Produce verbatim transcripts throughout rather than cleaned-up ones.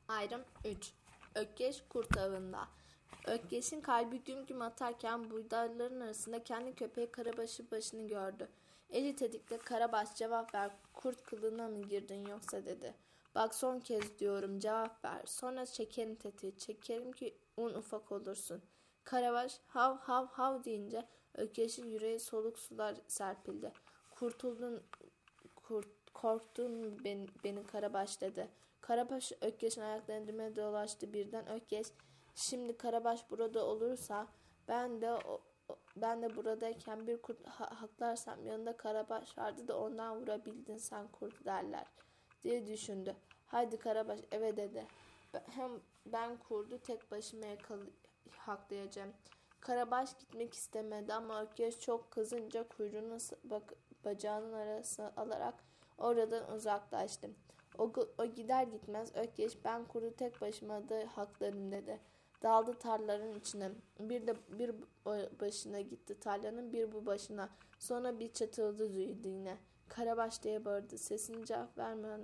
Ayrım üç. Ökkeş kurt avında. Ökkeş'in kalbi güm güm atarken buğdayların arasında kendi köpeği Karabaş'ın başını gördü. Eli tetikte Karabaş cevap ver, kurt kılığına mı girdin yoksa dedi. Bak son kez diyorum cevap ver, sonra çekerim tetiği, çekerim ki un ufak olursun. Karabaş hav hav hav deyince Ökkeş'in yüreği soluk sular serpildi. Kurtuldun kurt, korktun beni, beni Karabaş dedi. Karabaş Ökkeş'in ayaklarının dibine dolaştı birden. Ökkeş, şimdi Karabaş burada olursa ben de o, ben de buradayken bir kurt ha- haklarsam yanında Karabaş vardı da ondan vurabildin sen kurt derler diye düşündü. Haydi Karabaş eve dedi. Hem ben kurdu tek başıma yakal haklayacağım. Karabaş gitmek istemedi ama Ökkeş çok kızınca kuyruğunu bak bacağının arasına alarak oradan uzaklaştı. O, o gider gitmez Ökkeş ben kurdu tek başıma da haklarım dedi. Daldı tarlaların içine. Bir de bir başına gitti tarlanın bir bu başına. Sonra bir çatıldı duydu yine. Karabaş diye bağırdı. Sesini cevap vermeyen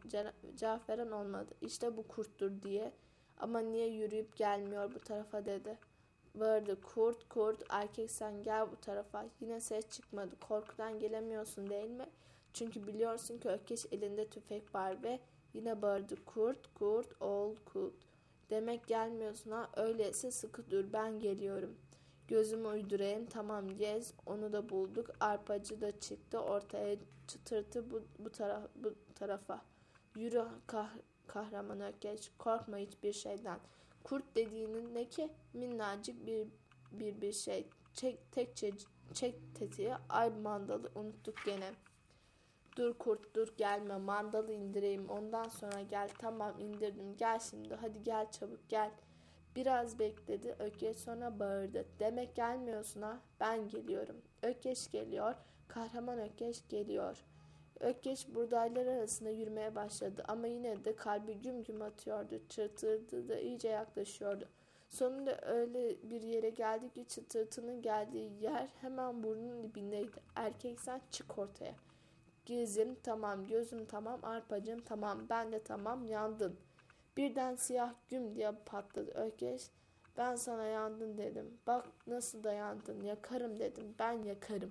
cevap veren olmadı. İşte bu kurttur diye. Ama niye yürüyüp gelmiyor bu tarafa dedi. Bağırdı. Kurt kurt erkek sen gel bu tarafa. Yine ses çıkmadı. Korkudan gelemiyorsun değil mi? Çünkü biliyorsun ki Ökkeş elinde tüfek var ve yine bağırdı. Kurt kurt oğul kurt. Demek gelmiyorsun ha, öyleyse sıkı dur ben geliyorum. Gözümü uydurayım tamam gez onu da bulduk. Arpacı da çıktı ortaya çıtırtı bu, bu, taraf, bu tarafa. Yürü kah, kahraman Ökkeş korkma hiçbir şeyden. Kurt dediğinin ne ki minnacık bir bir bir şey. Çek tek çek, çek tetiği ay mandalı unuttuk gene. Dur kurt dur gelme mandalı indireyim ondan sonra gel tamam indirdim gel şimdi hadi gel çabuk gel. Biraz bekledi Ökkeş sonra bağırdı. Demek gelmiyorsun ha ben geliyorum. Ökkeş geliyor kahraman Ökkeş geliyor. Ökkeş buğdaylar arasında yürümeye başladı ama yine de kalbi güm güm atıyordu. Çırtırdı da iyice yaklaşıyordu. Sonunda öyle bir yere geldi ki çıtırtının geldiği yer hemen burnunun dibindeydi. Erkek sen çık ortaya. Gezim tamam, gözüm tamam, arpacığım tamam, ben de tamam, yandın. Birden siyah güm diye patladı Ökkeş. Ben sana yandın dedim. Bak nasıl da yandın, yakarım dedim, ben yakarım.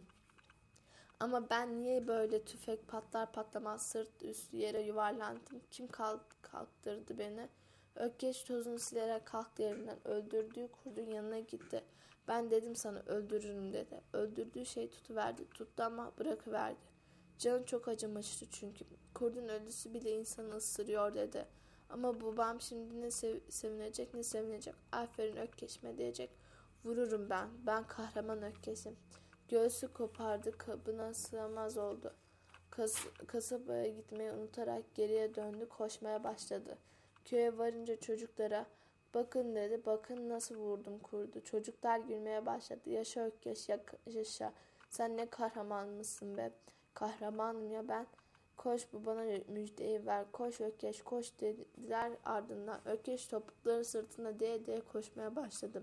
Ama ben niye böyle tüfek patlar patlamaz sırt üstü yere yuvarlandım? Kim kalk, kalktırdı beni? Ökkeş tozunu silerek kalktı yerinden. Öldürdüğü kurdun yanına gitti. Ben dedim sana öldürürüm dedi. Öldürdüğü şey tutuverdi. Tuttu ama bırakıverdi. Canı çok acımıştı çünkü. Kurdun ölüsü bile insanı ısırıyor dedi. Ama babam şimdi ne sev sevinecek ne sevinecek. Aferin Ökkeş'ime diyecek. Vururum ben. Ben kahraman Ökkeş'im. Göğsü kopardı, kabına sığamaz oldu. Kas kasabaya gitmeyi unutarak geriye döndü, koşmaya başladı. Köye varınca çocuklara, bakın dedi, bakın nasıl vurdum kurdu. Çocuklar gülmeye başladı. Yaşa Ökkeş, yaşa. Sen ne kahraman mısın be? Kahramanım ya ben. Koş bu bana müjdeyi ver. Koş Ökkeş, koş dediler ardından. Ökkeş topukları sırtına değe değe koşmaya başladı.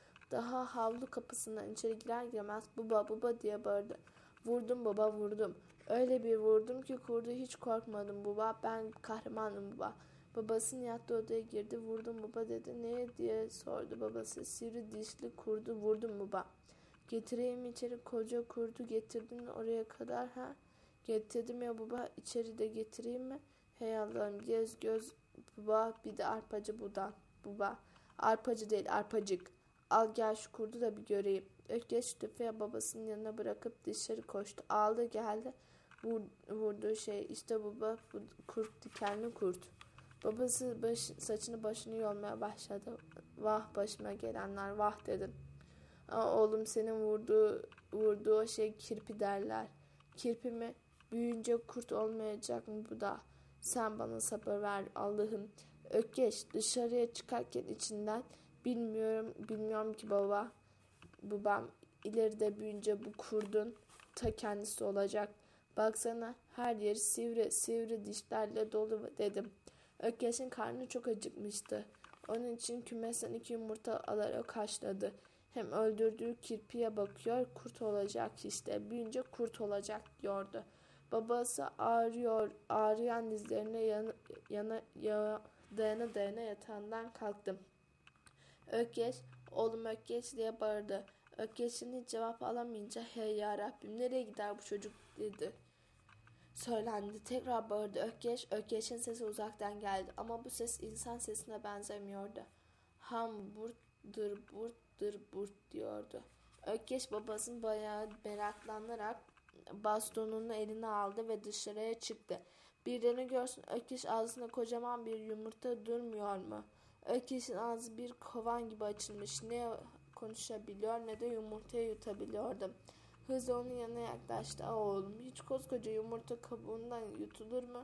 Daha havlu kapısından içeri girer girmez baba baba diye bağırdı. Vurdum baba vurdum. Öyle bir vurdum ki kurdu hiç korkmadım baba. Ben kahramanım baba. Babasının yattığı odaya girdi. Vurdum baba dedi. Neye diye sordu babası. Sivri dişli kurdu vurdum baba. Getireyim içeri koca kurdu getirdin oraya kadar ha. Getirdim ya baba içeri de getireyim mi? Hey Allah'ım gez göz baba bir de arpacı budan baba. Arpacı değil arpacık. Al gel şu kurdu da bir göreyim. Ökkeş tüfeği babasının yanına bırakıp dışarı koştu. Aldı geldi. Vur, vurduğu şey işte baba bu kurt dikenli kurt. Babası baş, saçını başını yolmaya başladı. Vah başıma gelenler vah dedim. Aa, oğlum senin vurduğu, vurduğu şey kirpi derler. Kirpi mi? Büyüyünce kurt olmayacak mı bu da? Sen bana sabır ver Allah'ım. Ökkeş dışarıya çıkarken içinden bilmiyorum bilmiyorum ki baba. Babam ileride büyüyünce bu kurdun ta kendisi olacak. Baksana her yeri sivri sivri dişlerle dolu dedim. Ökkeş'in karnı çok acıkmıştı. Onun için kümesten iki yumurta alarak haşladı. Hem öldürdüğü kirpiye bakıyor kurt olacak işte büyüyünce kurt olacak diyordu. Babası ağrıyor ağrıyan dizlerine yana, yana, ya, dayana dayana yatağından kalktım. Ökkeş, oğlum Ökkeş diye bağırdı. Ökkeş'in hiç cevap alamayınca hey yarabbim nereye gider bu çocuk dedi. Söylendi. Tekrar bağırdı Ökkeş. Ökkeş'in sesi uzaktan geldi ama bu ses insan sesine benzemiyordu. Ham burttur burttur burt diyordu. Ökkeş babasının bayağı meraklanarak bastonunu eline aldı ve dışarıya çıktı. Birilerini görsün Ökkeş ağzında kocaman bir yumurta durmuyor mu? Ökkeş'in ağzı bir kovan gibi açılmış. Ne konuşabiliyor ne de yumurtayı yutabiliyordu. Hızla onun yanına yaklaştı. Aa oğlum hiç koskoca yumurta kabuğundan yutulur mu?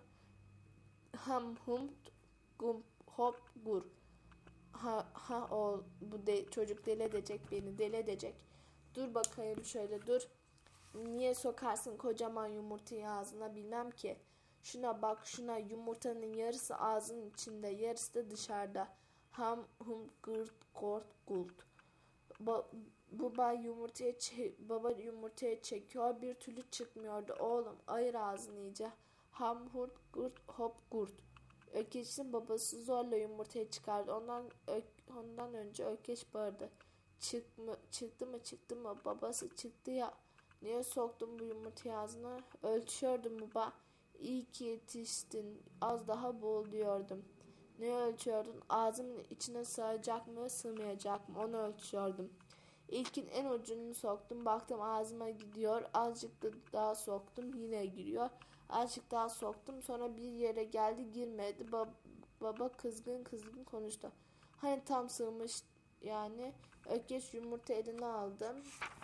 Ham hum gum hop gur. Ha ha oğul bu de, çocuk deli edecek beni deli edecek. Dur bakayım şöyle dur. Niye sokarsın kocaman yumurtayı ağzına bilmem ki. Şuna bak şuna yumurtanın yarısı ağzının içinde yarısı da dışarıda. Ham hum gırt gort gult. Ba- baba yumurtaya çe- baba yumurtaya çekiyor bir türlü çıkmıyordu oğlum ayır ağzını iyice. Ham hurt gurt hop gurt. Ökeş'in babası zorla yumurtayı çıkardı. Ondan ö- ondan önce Ökeş bağırdı. Çık mı, çıktı mı çıktı mı babası çıktı ya. Niye soktun bu yumurtayı ağzına? Ölçüyordum baba. İyi ki yetiştin. Az daha boğul diyordum. Ne ölçüyordun? Ağzımın içine sığacak mı sığmayacak mı onu ölçüyordum. İlkin en ucunu soktum. Baktım ağzıma gidiyor. Azıcık da daha soktum. Yine giriyor. Azıcık daha soktum. Sonra bir yere geldi girmedi. Ba- baba kızgın kızgın konuştu. Hani tam sığmış yani. Ökkeş yumurta eline aldım.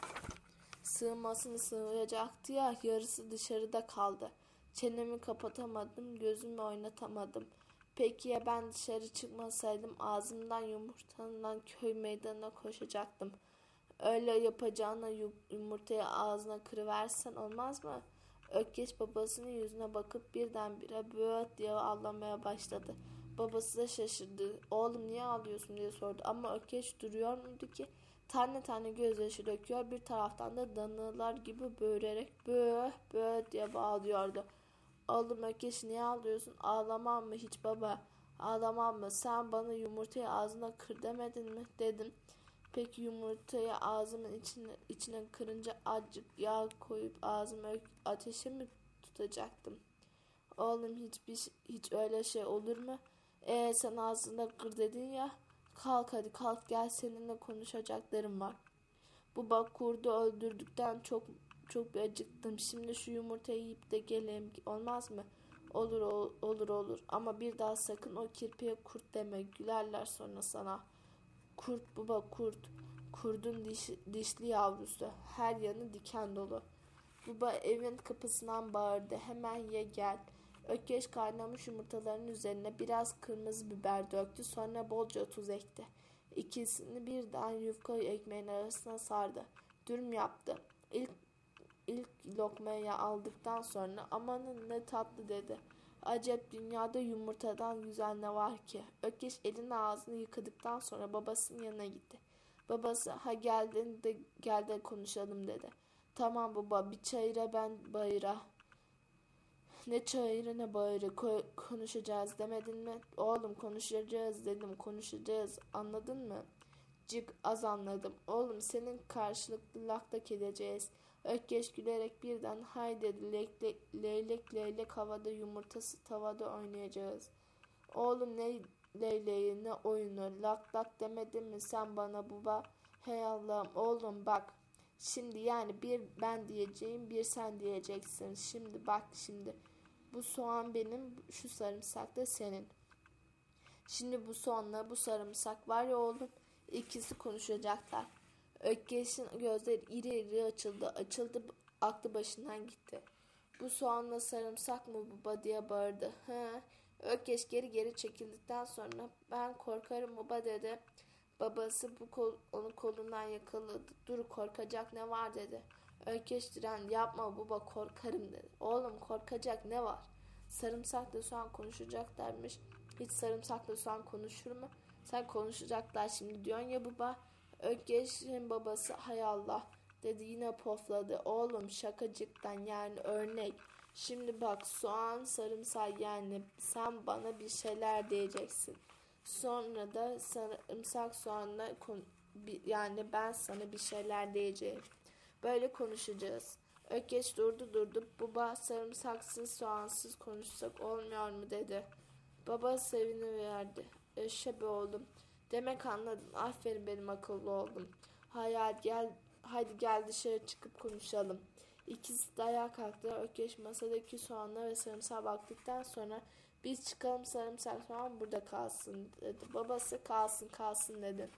Sığmasını sığacaktı ya yarısı dışarıda kaldı. Çenemi kapatamadım. Gözümü oynatamadım. Peki ya ben dışarı çıkmasaydım ağzımdan yumurtandan köy meydanına koşacaktım. Öyle yapacağına yumurtayı ağzına kırıversen olmaz mı? Ökkeş babasının yüzüne bakıp birdenbire böğüt diye ağlamaya başladı. Babası da şaşırdı. Oğlum niye ağlıyorsun diye sordu. Ama Ökkeş duruyor muydu ki? Tane tane gözyaşı döküyor. Bir taraftan da danılar gibi böğürerek böğ böğ diye bağlıyordu. Oğlum Ökkeş niye ağlıyorsun? Ağlamam mı hiç baba? Ağlamam mı? Sen bana yumurtayı ağzına kır demedin mi? Dedim. Peki yumurtayı ağzımın içine, içine kırınca azıcık yağ koyup ağzımı ateşe mi tutacaktım? Oğlum hiçbir hiç öyle şey olur mu? Ee sen ağzında kır dedin ya. Kalk hadi kalk gel seninle konuşacaklarım var. Bu bak kurdu öldürdükten çok çok bir acıktım. Şimdi şu yumurtayı yiyip de geleyim olmaz mı? Olur olur olur ama bir daha sakın o kirpiye kurt deme gülerler sonra sana. Kurt baba kurt. Kurdun diş, dişli yavrusu. Her yanı diken dolu. Baba evin kapısından bağırdı. Hemen ye gel. Ökkeş kaynamış yumurtaların üzerine biraz kırmızı biber döktü. Sonra bolca tuz ekti. İkisini birden yufka ekmeğin arasına sardı. Dürüm yaptı. İlk, ilk lokmayı aldıktan sonra amanın ne tatlı dedi. Acep dünyada yumurtadan güzel ne var ki? Ökkeş elini ağzını yıkadıktan sonra babasının yanına gitti. Babası ha geldin de gel de konuşalım dedi. Tamam baba bir çayıra ben bayıra. Ne çayırı ne bayırı Ko- konuşacağız demedin mi? Oğlum konuşacağız dedim konuşacağız anladın mı? Cık az anladım. Oğlum senin karşılıklı laktak edeceğiz. Ökkeş gülerek birden hay dedi leylek leylek, leylek havada yumurtası tavada oynayacağız. Oğlum ne leyleği ne oyunu lak lak demedin mi sen bana baba? Hey Allah'ım oğlum bak. Şimdi yani bir ben diyeceğim bir sen diyeceksin. Şimdi bak şimdi. Bu soğan benim şu sarımsak da senin. Şimdi bu soğanla bu sarımsak var ya oğlum. İkisi konuşacaklar. Ökkeş'in gözleri iri iri açıldı. Açıldı aklı başından gitti. Bu soğanla sarımsak mı baba diye bağırdı. He. Ökkeş geri geri çekildikten sonra ben korkarım baba dedi. Babası bu kol, onu kolundan yakaladı. Dur korkacak ne var dedi. Ökkeş diren yapma baba korkarım dedi. Oğlum korkacak ne var? Sarımsakla soğan konuşacaklarmış. Hiç sarımsakla soğan konuşur mu? Sen konuşacaklar şimdi diyorsun ya baba. Ökkeş'in babası hay Allah dedi yine pofladı. Oğlum şakacıktan yani örnek. Şimdi bak soğan sarımsak yani sen bana bir şeyler diyeceksin. Sonra da sarımsak soğanla kon- yani ben sana bir şeyler diyeceğim. Böyle konuşacağız. Ökkeş durdu durdu. Baba sarımsaksız soğansız konuşsak olmuyor mu dedi. Baba seviniverdi. Eşe be oğlum. Demek anladın. Aferin benim akıllı oğlum. Hayal gel, hadi gel dışarı çıkıp konuşalım. İkisi de ayağa kalktılar. Ökkeş masadaki soğanla ve sarımsağa baktıktan sonra biz çıkalım sarımsak soğan burada kalsın dedi. Babası kalsın kalsın dedi.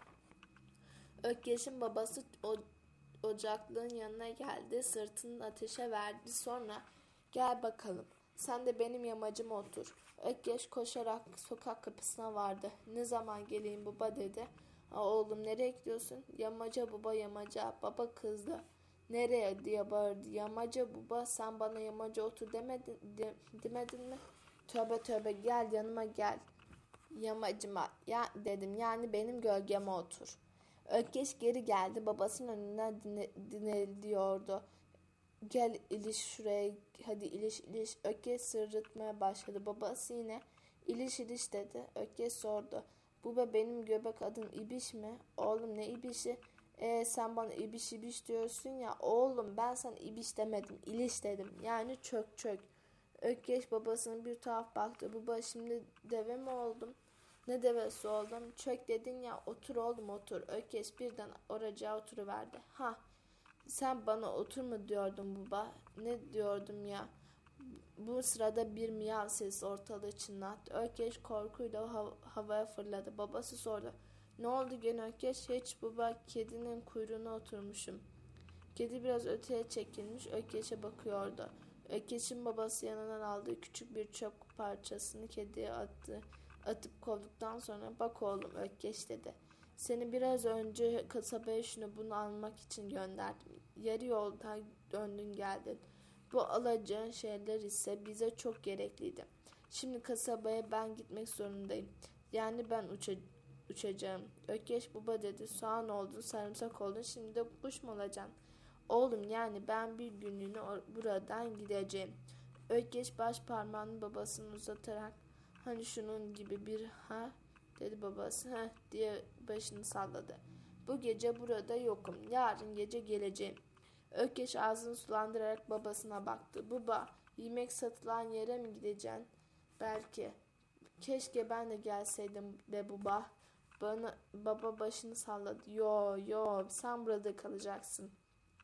Ökkeş'in babası o ocaklığın yanına geldi. Sırtını ateşe verdi. Sonra gel bakalım. Sen de benim yamacıma otur. Ökkeş koşarak sokak kapısına vardı. Ne zaman geleyim baba dedi. Oğlum nereye gidiyorsun? Yamaca baba yamaca. Baba kızdı. Nereye diye bağırdı. Yamaca baba sen bana yamaca otur demedin, de, demedin mi? Tövbe tövbe gel yanıma gel. Yamacıma ya dedim yani benim gölgeme otur. Ökkeş geri geldi. Babasının önünden dinleniyordu. Gel iliş şuraya. Hadi iliş iliş. Ökkeş sırıtmaya başladı. Babası yine iliş iliş dedi. Ökkeş sordu. Baba benim göbek adım İbiş mi? Oğlum ne İbiş'i? Ee, sen bana İbiş İbiş diyorsun ya. Oğlum ben sana İbiş demedim. İliş dedim. Yani çök çök. Ökkeş babasının bir tuhaf baktı. Baba şimdi deve mi oldum? Ne devesi oldum? Çök dedin ya otur oğlum otur. Ökkeş birden oracağa oturuverdi. Ha sen bana otur mu diyordun baba? Ne diyordum ya? Bu sırada bir miyav sesi ortalığı çınlattı. Ökkeş korkuyla hav- havaya fırladı. Babası sordu. Ne oldu gene Ökkeş? Hiç baba kedinin kuyruğuna oturmuşum. Kedi biraz öteye çekilmiş Ökkeş'e bakıyordu. Ökkeş'in babası yanından aldığı küçük bir çöp parçasını kediye attı. Atıp kovduktan sonra bak oğlum Ökkeş dedi. Seni biraz önce kasabaya şunu bunu almak için gönderdim. Yarı yolda döndün geldin. Bu alacağın şeyler ise bize çok gerekliydi. Şimdi kasabaya ben gitmek zorundayım. Yani ben uça uçacağım. Ökkeş baba dedi. Soğan oldun, sarımsak oldun. Şimdi de kuş mu olacaksın? Oğlum yani ben bir günlüğüne buradan gideceğim. Ökkeş baş parmağını babasını uzatarak hani şunun gibi bir ha dedi babası. Ha diye başını salladı. Bu gece burada yokum. Yarın gece geleceğim. Ökkeş ağzını sulandırarak babasına baktı. Baba yemek satılan yere mi gideceksin? Belki. Keşke ben de gelseydim be baba. Bana, baba başını salladı. Yo yo sen burada kalacaksın.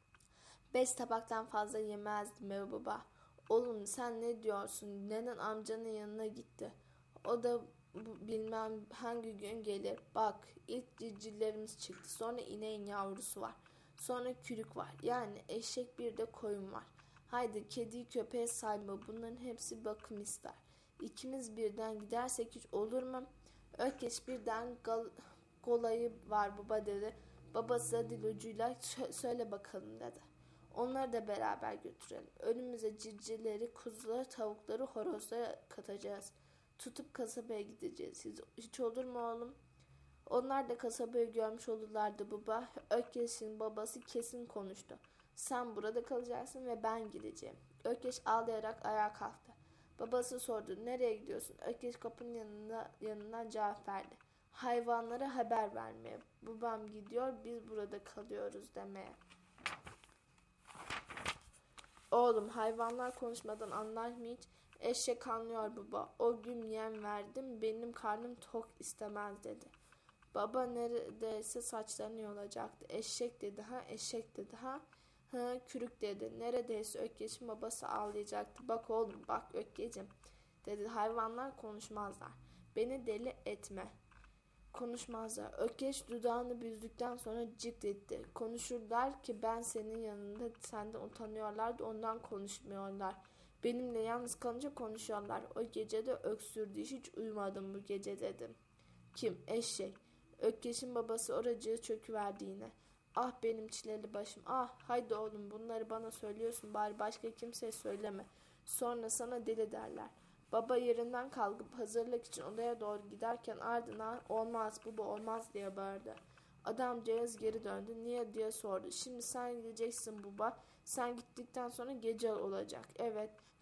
Beş tabaktan fazla yemezdim be baba. Oğlum sen ne diyorsun? Nenen amcanın yanına gitti. O da bu, bilmem hangi gün gelir. Bak ilk civcivlerimiz çıktı. Sonra ineğin yavrusu var. Sonra kürük var. Yani eşek bir de koyun var. Haydi kediyi köpeğe sayma. Bunların hepsi bakım ister. İkimiz birden gidersek hiç olur mu? Ökkeş birden gal, kolayı var baba dedi. Babası dil ucuyla söyle bakalım dedi. Onları da beraber götürelim. Önümüze civcivleri, kuzuları, tavukları, horozları katacağız. Tutup kasabaya gideceğiz. Hiç, hiç olur mu oğlum? Onlar da kasabayı görmüş olurlardı baba. Ökkeş'in babası kesin konuştu. Sen burada kalacaksın ve ben gideceğim. Ökkeş ağlayarak ayağa kalktı. Babası sordu. Nereye gidiyorsun? Ökkeş kapının yanında, yanından cevap verdi. Hayvanlara haber vermeye. Babam gidiyor, biz burada kalıyoruz demeye. Oğlum hayvanlar konuşmadan anlar mı hiç? Eşek anlıyor baba. O gün yem verdim, benim karnım tok istemez dedi. Baba neredeyse saçlarını yolacaktı. Eşek dedi ha, eşek dedi ha. Ha kürük dedi. Neredeyse Ökkeş'in babası ağlayacaktı. Bak oğlum bak Ökkeş'im dedi. Hayvanlar konuşmazlar. Beni deli etme. Konuşmazlar. Ökkeş dudağını büzdükten sonra cık etti. Konuşurlar ki ben senin yanında senden utanıyorlar da ondan konuşmuyorlar. Benimle yalnız kalınca konuşuyorlar. O gece de öksürdü. Hiç uyumadım bu gece dedim. Kim? Eşek. Ökkeş'in babası oracığı çöküverdi yine. Ah benim çileli başım. Ah haydi oğlum bunları bana söylüyorsun bari başka kimseye söyleme. Sonra sana deli derler. Baba yerinden kalkıp hazırlık için odaya doğru giderken ardına olmaz baba olmaz diye bağırdı. Adamcağız geri döndü. Niye diye sordu. Şimdi sen gideceksin baba. Sen gittikten sonra gece olacak. Evet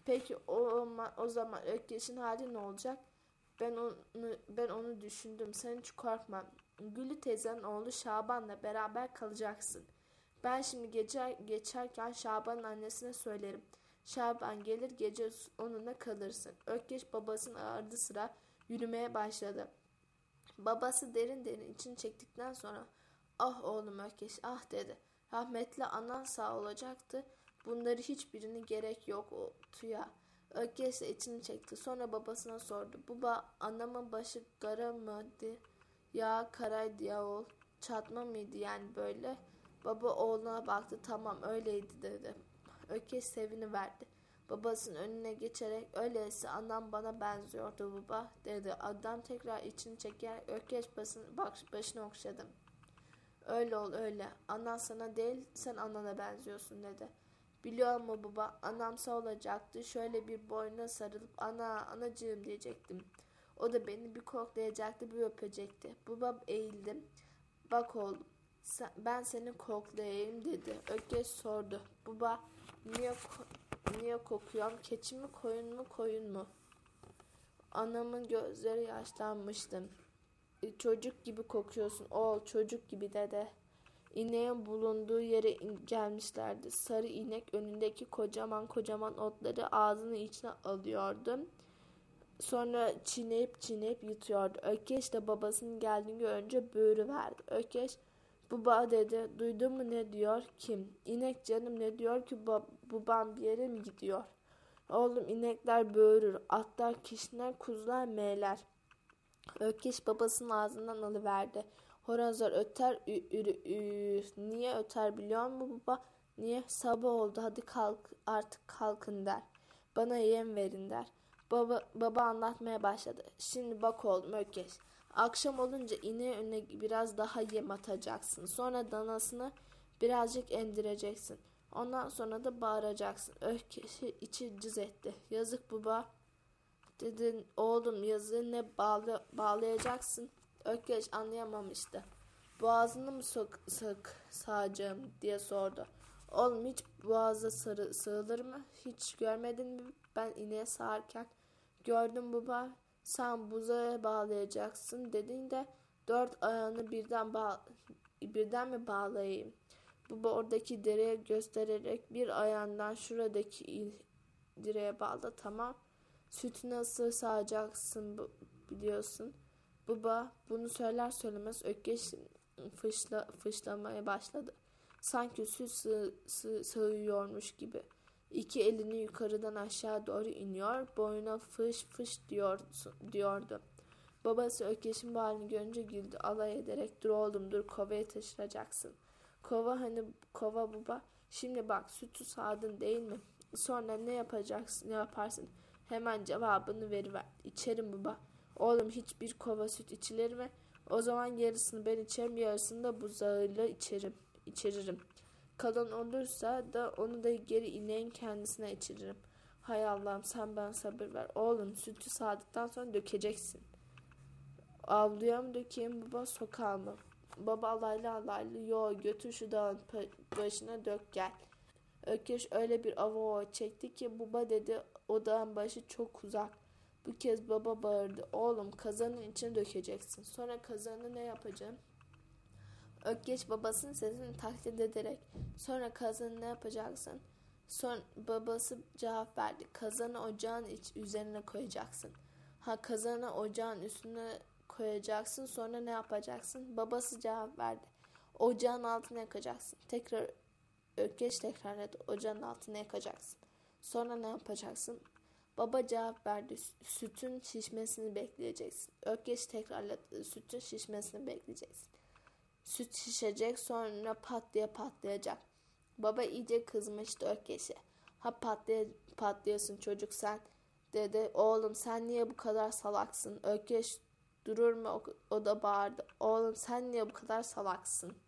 Peki o, o zaman Ökkeş'in hali ne olacak? Ben onu, ben onu düşündüm. Sen hiç korkma. Güllü teyzenin oğlu Şaban'la beraber kalacaksın. Ben şimdi geçer, geçerken Şaban'ın annesine söylerim. Şaban gelir gece onunla kalırsın. Ökkeş babasının ardı sıra yürümeye başladı. Babası derin derin içini çektikten sonra ah oğlum Ökkeş ah dedi. Rahmetli anan sağ olacaktı. Bunları hiçbirini gerek yok o Tuya. Ökkeş de içini çekti. Sonra babasına sordu. Baba anamın başı kara mıydı? Ya karaydı ya oğul. Çatma mıydı yani böyle? Baba oğluna baktı. Tamam öyleydi dedi. Ökkeş seviniverdi. Babasının önüne geçerek öyleyse anam bana benziyordu baba dedi. Adam tekrar içini çeker Ökkeş basın, bak, başını okşadı. Öyle ol öyle. Anan sana değil sen anana benziyorsun dedi. Biliyor musun baba anamsa olacaktı. Şöyle bir boynuna sarılıp ana anacığım diyecektim. O da beni bir koklayacaktı bir öpecekti. Baba eğildim. Bak oğlum sen, ben seni koklayayım dedi. Ökkeş sordu. Baba niye niye kokuyorum? Keçi mi koyun mu koyun mu? Anamın gözleri yaşlanmıştı. E, çocuk gibi kokuyorsun oğul çocuk gibi dede. İneğin bulunduğu yere in- gelmişlerdi. Sarı inek önündeki kocaman kocaman otları ağzının içine alıyordu. Sonra çiğneyip çiğneyip yutuyordu. Ökkeş de babasının geldiğini görünce böğürüverdi. Ökkeş baba dedi. Duydun mu ne diyor? Kim? İnek canım ne diyor ki bab- babam bir yere mi gidiyor? Oğlum inekler böğürür. Atlar kişner kuzular meyler. Ökkeş babasının ağzından alıverdi. Horozlar öter ü, ü, ü. Niye öter biliyor musun baba? Niye? Sabah oldu hadi kalk artık kalkın der. Bana yem verin der. Baba, baba anlatmaya başladı. Şimdi bak oğlum Ökkeş. Akşam olunca ineğin önüne biraz daha yem atacaksın. Sonra danasını birazcık emdireceksin. Ondan sonra da bağıracaksın. Ökkeş'i içi cız etti. Yazık baba. Dedin oğlum yazığı ne bağlı, bağlayacaksın? Ökkeş anlayamamıştı. Boğazını mı sok, sık sağacağım diye sordu. Oğlum hiç boğaza sarı, sığılır mı? Hiç görmedin mi? Ben ineğe sağarken gördüm baba. Sen buzağa bağlayacaksın dedin de dört ayağını birden bağ, birden mi bağlayayım? Baba oradaki direğe göstererek bir ayağından şuradaki direğe bağla tamam. Sütü nasıl sağacaksın biliyorsun. Baba bunu söyler söylemez Ökkeş fışla, fışlamaya başladı. Sanki süt sığ, sığ, sığıyormuş gibi. İki elini yukarıdan aşağı doğru iniyor. Boyuna fış fış diyor, diyordu. Babası Ökkeş'in bu halini görünce güldü. Alay ederek dur oğlum dur kovaya taşıracaksın. Kova hani kova baba. Şimdi bak sütü sağdın değil mi? Sonra ne yapacaksın ne yaparsın? Hemen cevabını veriver. İçerim baba. Oğlum hiçbir kova süt içilir mi? O zaman yarısını ben içerim, yarısını da buzağıyla içerim, içeririm. Kalan olursa da onu da geri ineğin kendisine içiririm. Hay Allah'ım sen bana sabır ver. Oğlum sütü sağdıktan sonra dökeceksin. Avluya mı dökeyim baba sokağa mı? Baba alaylı alaylı yo götür şu dağın başına dök gel. Ökkeş öyle bir ava çekti ki baba dedi o dağın başı çok uzak. Bu kez baba bağırdı. Oğlum kazanın içine dökeceksin. Sonra kazanı ne yapacağım? Ökkeş babasının sesini taklit ederek sonra kazanı ne yapacaksın? Son babası cevap verdi. Kazanı ocağın iç üzerine koyacaksın. Ha kazanı ocağın üstüne koyacaksın. Sonra ne yapacaksın? Babası cevap verdi. Ocağın altına yakacaksın. Tekrar Ökkeş tekrarladı. Ocağın altına yakacaksın. Sonra ne yapacaksın? Baba cevap verdi. Sütün şişmesini bekleyeceksin. Ökkeş tekrarladı. Sütün şişmesini bekleyeceksin. Süt şişecek sonra pat diye patlayacak. Baba iyice kızmıştı Ökkeş'e. Ha patlay patlıyorsun çocuk sen dedi. Oğlum sen niye bu kadar salaksın? Ökkeş durur mu? O, o da bağırdı. Oğlum sen niye bu kadar salaksın?